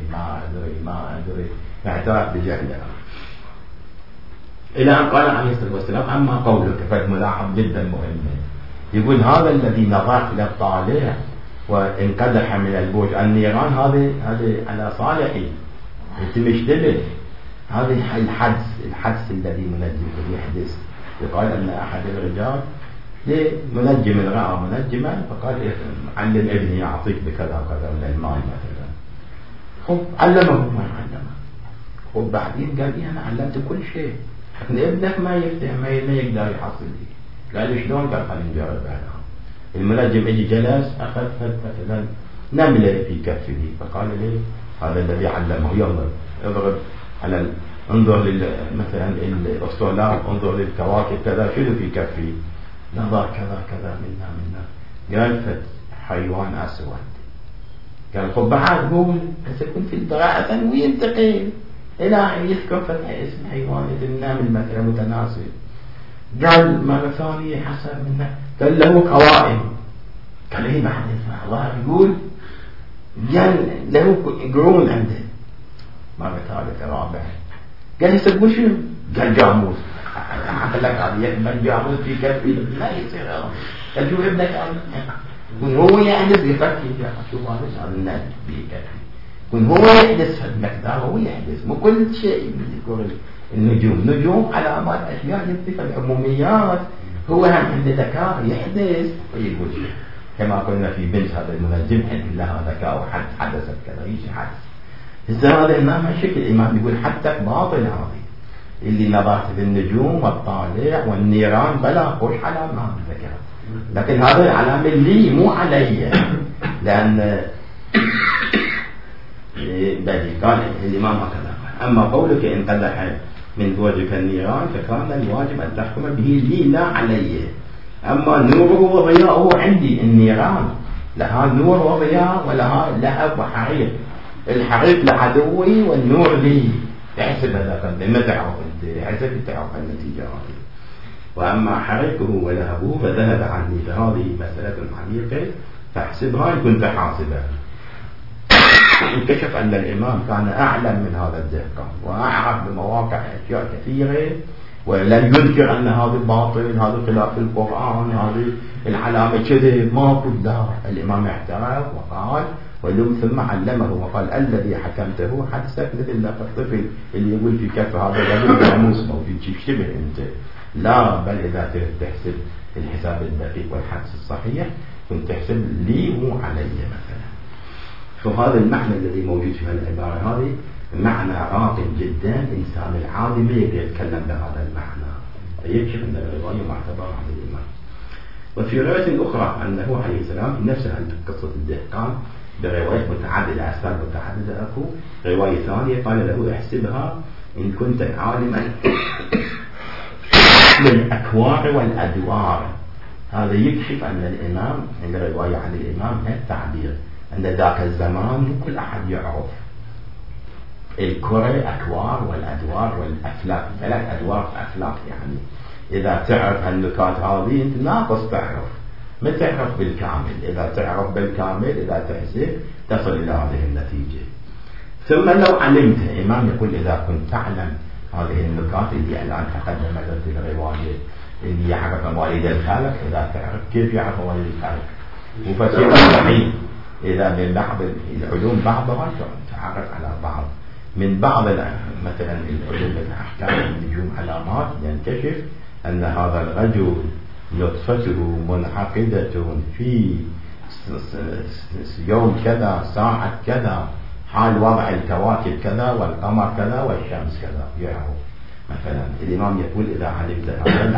أدري اعترف بجهلها. إلى أن قال عليه الصلاة والسلام أما قولك فالملاحظ جدا مهم. يقول هذا الذي نظر إلى الطالع وانقدح من البرج النيران، هذه على صالحي، أنت مشتبه. هذه الحدث الذي منجم يحدث. يقال أن أحد الرجال منجم رأى منجما فقال علم ابني يعطيك بكذا وكذا من الماء مثلا. خب علمه ما علمه. خب بعدين قال لي أنا علمت كل شيء، لكن ابنك ما يفتح ما يقدر يحصل لي. قال شلون؟ قال خلينا نجرب هذا. المنجم اجي جلس أخذ مثلا نملة في كفه فقال لي هذا الذي علمه يلا اضرب على انظر مثلا الأسطولات، انظر للكواكب كذا، شنو في كفي؟ نظر كذا كذا منا. قال حيوان أسود. قال خب بعد قول سيكون في القراءة وينتقل إلى أن يذكر فتح اسم حيوان النامل مثلا متناسب. قال مرة ثانية حسب منه قال له قوائم. قال لي بعد الله يقول قال له قرون عنده. مرة ثالثة رابعة قال يسبوا شنو؟ قال جاموس. عقلك على من جاموس في كفي لا يصير. قال شوف ابنك كن هو يحدث يفكر شوف هذا الناس بكفي، كن هو يحدث في المقدار، هو يحدث. مو كل شيء يذكر النجوم، نجوم علامات أشياء يمثل العموميات. هو هم عنده ذكاء يحدث ويقول كما قلنا في بنت هذا المنجم لها ذكاء وحدثت كذا يجي حدث. هذا الإمام شكل الإمام يقول حتى باطل هذه اللي نظرت بالنجوم والطالع والنيران بلا خوش علامة ذكر، لكن هذا العلامة لي مو علي. لأن بدي قال الإمام هكذا. أما قولك إن قدح من وجهك النيران فكان الواجب أن تحكم به لي لا علي. أما نوره وضياءه عندي. النيران لها نور وضياء ولها لهب وحريق. الحريق لعدوي والنور لي. احسب هذا ما تعرف انت، حسب تعرف النتيجة هذه. وأما حركه ولهبه فذهب عني، فهذه مسألة عميقة فاحسبها إن كنت حاسبا. انكشف أن الإمام كان أعلم من هذا الدهقان وأعرف بمواقع أشياء كثيرة، ولم يذكر أن هذا باطل، هذا خلاف القرآن، هذه العلامة كذب، ما كلها. الإمام اعترف وقال ثم علمه وقال الذي حكمته حدثك مثل الطفل اللي يقول في كف هذا الرجل ناموس موجود شبه أنت، لا بل إذا تحسب الحساب الدقيق والحدس الصحيح كنت تحسب لي وعلي مثلا. فهذا المعنى الذي موجود في العبارة هذه معنى راق جدا، إنسان العادي ما يقدر يتكلم بهذا المعنى، يكشف أن الرواية معتبرة عن الإمام. وفي رواية أخرى أنه عليه السلام نفسها قصة الدهقان برواية متعددة، أسباب متعددة أكو رواية ثانية قال له احسبها إن كنت عالما بالأكوار والأدوار. هذا يكشف أن الإمام عند رواية عن الإمام التعبير أن ذاك الزمان كل أحد يعرف الكرة أكوار والأدوار والأفلاك، 3 أدوار أفلاك. يعني إذا تعرف النكات هذه أنت ناقص تعرف، ما تعرف بالكامل. إذا تعرف بالكامل إذا تحسب تصل إلى هذه النتيجة. ثم لو علمت، الإمام يقول إذا كنت تعلم هذه النكات اللي الآن تقدم في الرواية اللي يعرف مواليد الخالق، إذا تعرف كيف يعرف مواليد الخالق وفسير صحيح. إذا من بعض العلوم بعضها تعرف على بعض، من بعض مثلا العلوم الأحكام النجوم علامات ينكشف أن هذا الرجل نطفته منعقدة في يوم كذا ساعة كذا، حال وضع الكواكب كذا والقمر كذا والشمس كذا يعرف. مثلا الإمام يقول إذا علمت هذا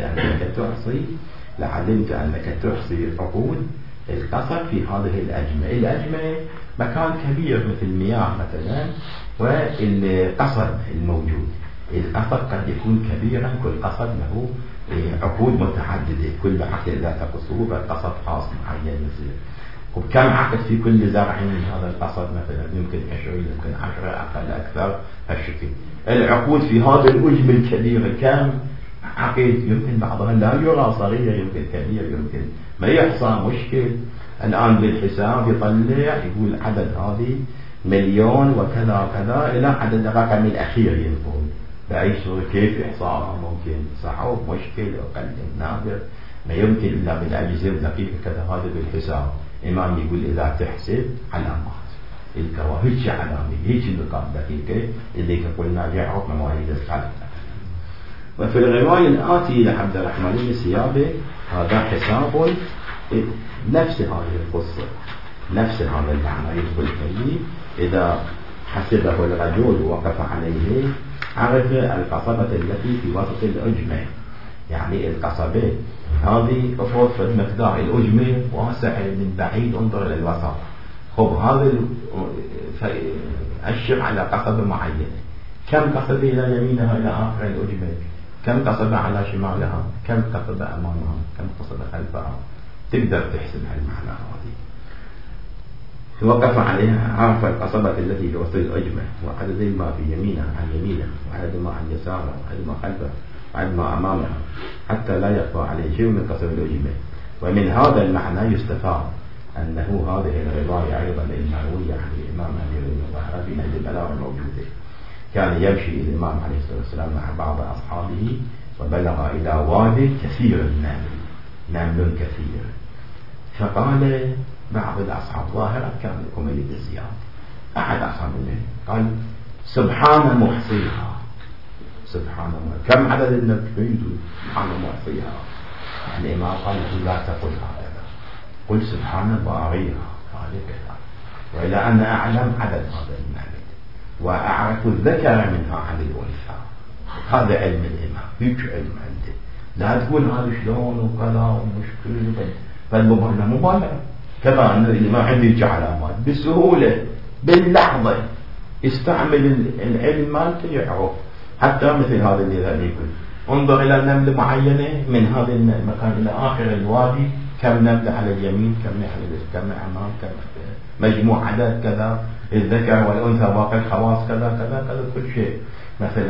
لعلمت أنك تحصي عقول القصر في هذه الأجمة. الأجمة مكان كبير مثل مياه مثلا، والقصر الموجود القصر قد يكون كبيرا، كل قصر له عقود متعددة، كل عقد إذا تقصه فالقصر خاص معين يصير. وكم عقد في كل زرع من هذا القصر مثلا؟ يمكن 20، يمكن 10، أقل أكثر هالشكل. العقود في هذا الأجم الكبير كم عقد؟ يمكن بعضها لا يرى، صغير يمكن كبير، يمكن ما يحصى، مشكل. الآن بالحساب يطلع يقول عدد هذه 1,000,000 وكذا كذا إلى عدد الرقم الأخير ينقل بأي صورة. كيف إحصاءها؟ ممكن صعب، مشكل، أقل نادر، ما يمكن إلا بالأجهزة الدقيقة كذا. هذا بالحساب. إمام يقول إذا تحسب علامات الكواكب هيك علامة، هيك النقاط دقيقة اللي قلنا يعرف مواليد الخلق. وفي الرواية الآتي لعبد الرحمن بن سيابة هذا حساب نفس هذه القصة، نفس هذا المعنى يدخل فيه. إذا حسبه الرجل ووقف عليه عرف القصبة التي في وسط الأجمة، يعني القصبة هذه أفرض في المقدار الأجمة واسع من بعيد انظر إلى الوسط. خب هذا أشر على قصبة معينة، كم قصبة إلى يمينها إلى آخر الأجمة، كم قصبة على شمالها، كم قصبة أمامها، كم قصبة خلفها، تقدر تحسب هالمعنى هذه. وقف عليها عرف القصبة التي في وسط الأجمة وعدد ما في يمينها عن يمينها وعدد ما عن يسارها وعدد ما خلفها وعدد ما أمامها، حتى لا يخفى عليه شيء من قصبة الأجمة. ومن هذا المعنى يستفاد أنه هذه الرواية أيضا المروية عن الإمام أمير المظاهرة في نهج البلاغة الموجودة. كان يمشي الإمام عليه الصلاة والسلام مع بعض أصحابه وبلغ إلى واد كثير النمل، نمل كثير، فقال بعض الأصحاب ظاهرة كان أمية بن زياد أحد أصحابه قال سبحان محصيها، سبحان الله، كم عدد النمل؟ سبحان محصيها. يعني الإمام قال لا تقل هذا، قل سبحان باريها خالقها، وإلى أن أعلم عدد هذا النمل وأعرف الذكر منها عن الأنثى. هذا علم الإمام، هيك علم عنده. لا تقول هذا شلون وكذا ومشكلة، فالمبالغة كما أن الإمام عنده علامات بسهولة باللحظة يستعمل العلم مالته يعرف. حتى مثل هذا اللي يقول انظر إلى نملة معينة من هذا المكان إلى آخر الوادي، كم نملة على اليمين، كم أمام، كم مجموع عدد كذا، الذكر والأنثى باقي الخواص كذا كذا كذا كل شيء. مثلا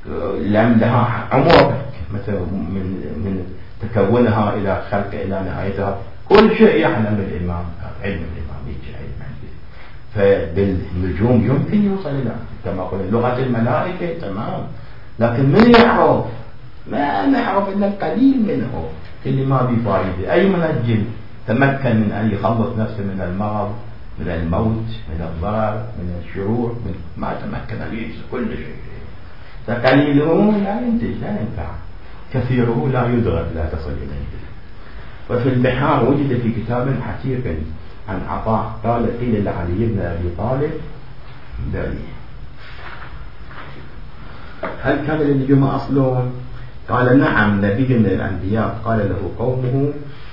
لها عمر مثلا من تكونها إلى خلق إلى نهايتها، كل شيء يعلم الإمام، علم الإمام يجي علم. فبالنجوم يمكن يوصل إلى كما قلنا لغة الملائكة تمام، لكن من يعرف؟ ما نعرف إلا القليل منه اللي ما بفائدة. أي منجم تمكن من أن يخلص نفسه من المرض، من الموت، من الضرر، من الشرور، ما تمكن أن يجزي كل شيء. فقليله لا ينتج، لا ينفع، كثيره لا يدرك، لا تصل إليه. وفي البحار وجد في كتاب حقيقي عن عطاء قال قيل لعلي بن أبي طالب دالي هل كان للنجوم أصل؟ قال نعم، نبي من الأنبياء قال له قومه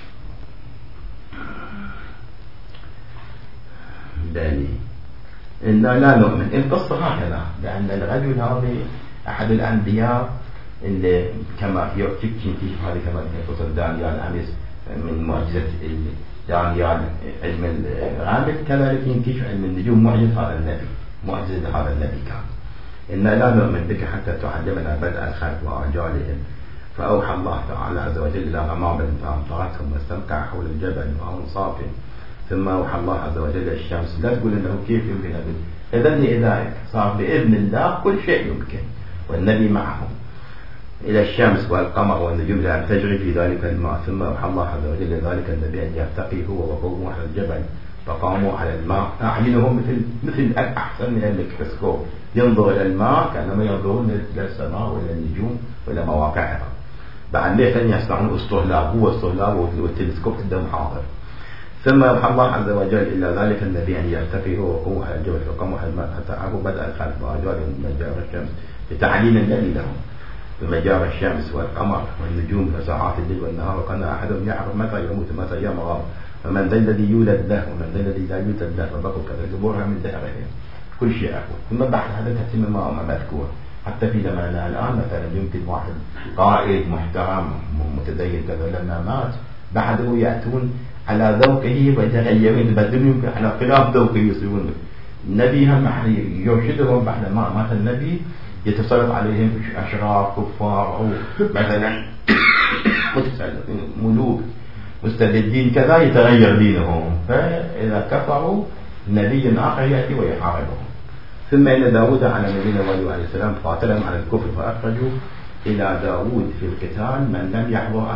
دالي إنا لا نؤمن. القصة هكذا، لأن الرجل هذا أحد الأنبياء اللي كما يكتشف هذه كما قصة دانيال أمس من معجزة دانيال علم الغامض، كذلك ينكشف علم النجوم معجزة هذا النبي، معجزة هذا النبي كان إنا لا نؤمن بك حتى تعلمنا بدء الخلق وآجالهم. فأوحى الله تعالى عز وجل إلى غمام فأمطرتهم واستنقع حول الجبل وهم صاف. ثم أوحى الله عز وجل الشمس، لا تقول إنه كيف يمكن إذا صار بإذن الله كل شيء يمكن، والنبي معهم. إلى الشمس والقمر والنجوم لأن تجري في ذلك الماء. ثم أوحى الله عز وجل ذلك النبي أن يرتقي هو وقومه على الجبل فقاموا على الماء، أعينهم مثل أحسن من الميكروسكوب، ينظر إلى الماء كأنما ينظرون إلى السماء وإلى النجوم وإلى مواقعها. بعد ليش أن يصنعون أسطهلاب، هو أسطهلاب والتلسكوب قدام حاضر. ثم أوحى الله عز وجل إلى ذلك النبي أن يرتقي هو وقومه على الجبل فقاموا على الماء حتى عرفوا بدء الخلق وآجالهم مجرى الشمس بتعليم الذي لهم بمجرى الشمس والقمر والنجوم وساعات الليل والنهار، وكان أحدهم يعرف متى يموت متى يمرض، ومن ذا الذي يولد له ومن ذا الذي لا يولد له، وبقوا كذا زبورها من دهرهم كل شيء أقول. ثم بعد هذا تتم ما مذكور حتى في زماننا الآن مثلا يمكن واحد قائد محترم متدين كذا لما مات بعده يأتون على ذوقه ويتغيرون يتبدلون يمكن على خلاف ذوقه يصيرون. النبي هم يرشدهم بعد ما مات النبي يتسلط عليهم أشراف كفار أو مثلا ملوك مستبدين كذا يتغير دينهم، فإذا كفروا نبي آخر يأتي ويحاربهم. ثم إن داود على نبينا عليه السلام قاتلهم على الكفر فأخرجوا إلى داود في القتال من لم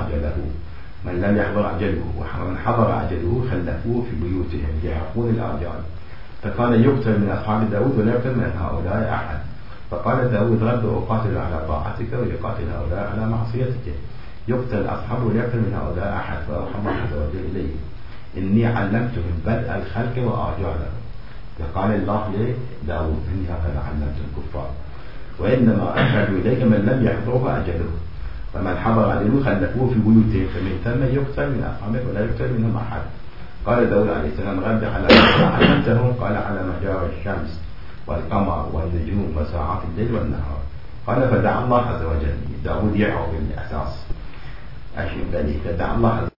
يحضر أجله ومن حضر أجله خلفوه في بيوتهم يحقون الآجال. فكان يقتل من أصحاب داود ولا يقتل من هؤلاء أحد. فقال داود رب أقاتل على طاعتك ويقاتل هؤلاء على معصيتك، يقتل أصحابه ولا يقتل من هؤلاء أحد. فأوحى الله عز وجل إليه إني علمتهم بدء الخلق وآجالهم. فقال الله لداود إني هكذا علمت الكفار، وإنما أخرجوا إليك من لم يحضره أجله ومن حضر أجله خلفوه في بيوتهم، فمن ثم يقتل من أصحابك ولا يقتل منهم أحد. قال داود عليه السلام رب على ما علمتهم، قال على مجرى الشمس والقمر والنجوم وساعات الليل والنهار. قال فدعا الله عز وجل، داود يعرف الأساس أشياء ذلك، فدعا الله